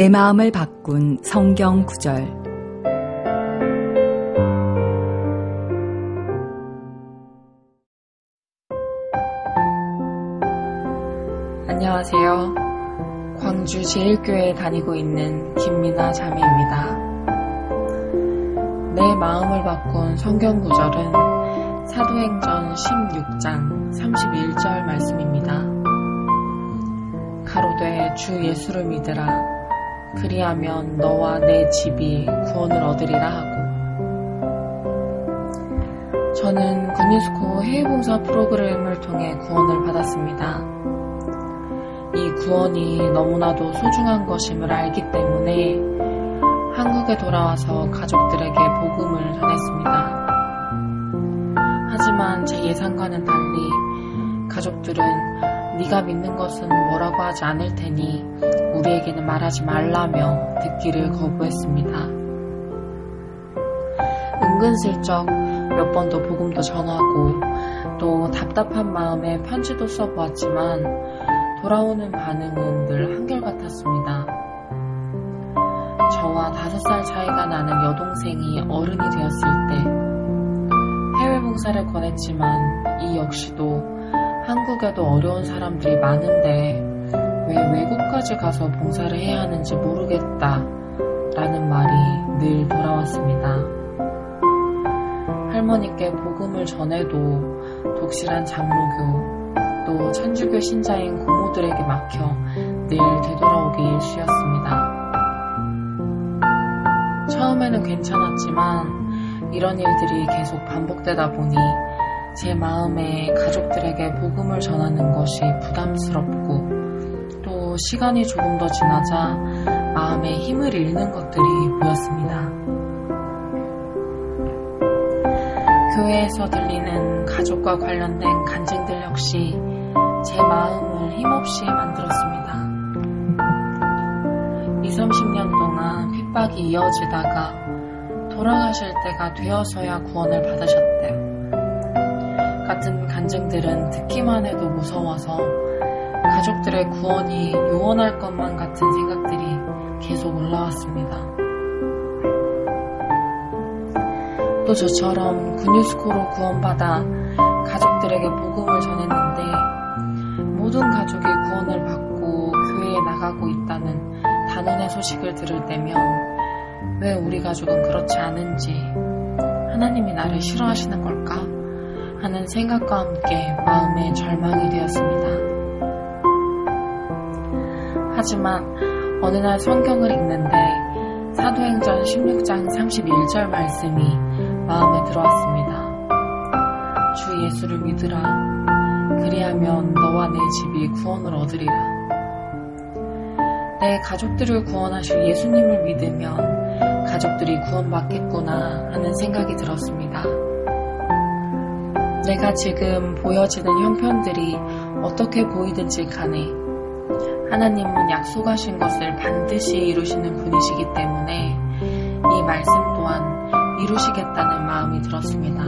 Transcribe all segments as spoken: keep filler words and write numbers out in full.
내 마음을 바꾼 성경 구절. 안녕하세요. 광주 제일교회에 다니고 있는 김미나 자매입니다. 내 마음을 바꾼 성경 구절은 사도행전 십육 장 삼십일 절 말씀입니다. 가로되 주 예수를 믿으라. 그리하면 너와 내 집이 구원을 얻으리라 하고. 저는 군유스코 해외봉사 프로그램을 통해 구원을 받았습니다. 이 구원이 너무나도 소중한 것임을 알기 때문에 한국에 돌아와서 가족들에게 복음을 전했습니다. 하지만 제 예상과는 달리 가족들은 네가 믿는 것은 뭐라고 하지 않을 테니 우리에게는 말하지 말라며 듣기를 거부했습니다. 은근슬쩍 몇 번도 복음도 전하고 또 답답한 마음에 편지도 써보았지만 돌아오는 반응은 늘 한결같았습니다. 저와 다섯 살 차이가 나는 여동생이 어른이 되었을 때 해외 봉사를 권했지만 이 역시도 한국에도 어려운 사람들이 많은데 왜 외국까지 가서 봉사를 해야 하는지 모르겠다 라는 말이 늘 돌아왔습니다. 할머니께 복음을 전해도 독실한 장로교 또 천주교 신자인 고모들에게 막혀 늘 되돌아오기 일쑤였습니다. 처음에는 괜찮았지만 이런 일들이 계속 반복되다 보니 제 마음에 가족들에게 복음을 전하는 것이 부담스럽고 또 시간이 조금 더 지나자 마음에 힘을 잃는 것들이 보였습니다. 교회에서 들리는 가족과 관련된 간증들 역시 제 마음을 힘없이 만들었습니다. 이삼십 년 동안 핍박이 이어지다가 돌아가실 때가 되어서야 구원을 받으셨대요. 같은 간증들은 듣기만 해도 무서워서 가족들의 구원이 요원할 것만 같은 생각들이 계속 올라왔습니다. 또 저처럼 군유스코로 구원받아 가족들에게 복음을 전했는데 모든 가족이 구원을 받고 교회에 나가고 있다는 단언의 소식을 들을 때면 왜 우리 가족은 그렇지 않은지, 하나님이 나를 싫어하시는 걸까 하는 생각과 함께 마음에 절망이 되었습니다. 하지만 어느 날 성경을 읽는데 사도행전 십육 장 삼십일 절 말씀이 마음에 들어왔습니다. 주 예수를 믿으라. 그리하면 너와 내 집이 구원을 얻으리라. 내 가족들을 구원하실 예수님을 믿으면 가족들이 구원받겠구나 하는 생각이 들었습니다. 내가 지금 보여지는 형편들이 어떻게 보이든지 간에 하나님은 약속하신 것을 반드시 이루시는 분이시기 때문에 이 말씀 또한 이루시겠다는 마음이 들었습니다.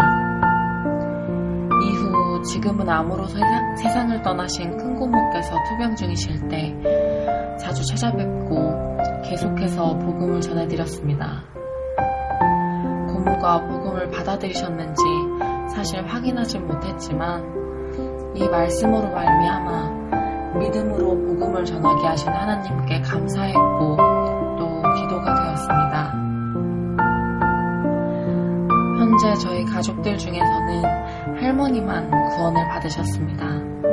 이후 지금은 암으로 세상, 세상을 떠나신 큰고모께서 투병 중이실 때 자주 찾아뵙고 계속해서 복음을 전해드렸습니다. 고모가 복음을 받아들이셨는지 사실 확인하지 못했지만 이 말씀으로 말미암아 믿음으로 복음을 전하게 하신 하나님께 감사했고 또 기도가 되었습니다. 현재 저희 가족들 중에서는 할머니만 구원을 받으셨습니다.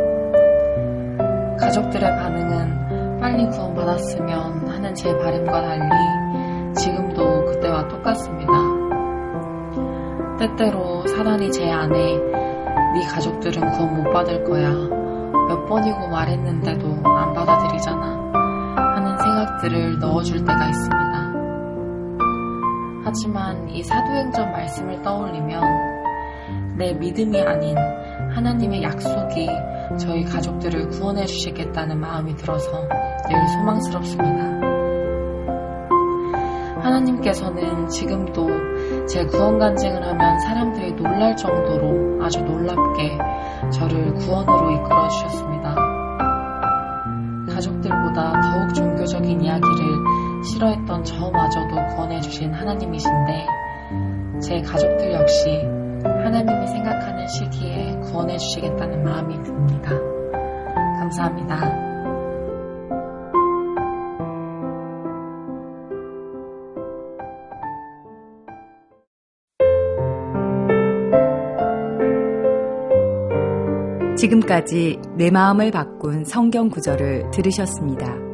가족들의 반응은 빨리 구원받았으면 하는 제 바람과 달리 지금도 그때와 똑같습니다. 때때로 사단이 제 안에 네 가족들은 구원 못 받을 거야. 몇 번이고 말했는데도 안 받아들이잖아 하는 생각들을 넣어줄 때가 있습니다. 하지만 이 사도행전 말씀을 떠올리면 내 믿음이 아닌 하나님의 약속이 저희 가족들을 구원해 주시겠다는 마음이 들어서 늘 소망스럽습니다. 하나님께서는 지금도 제 구원 간증을 하면 사람들이 놀랄 정도로 아주 놀랍게 저를 구원으로 이끌어 주셨습니다. 가족들보다 더욱 종교적인 이야기를 싫어했던 저마저도 구원해주신 하나님이신데 제 가족들 역시 하나님이 생각하는 시기에 구원해주시겠다는 마음이 듭니다. 감사합니다. 지금까지 내 마음을 바꾼 성경 구절을 들으셨습니다.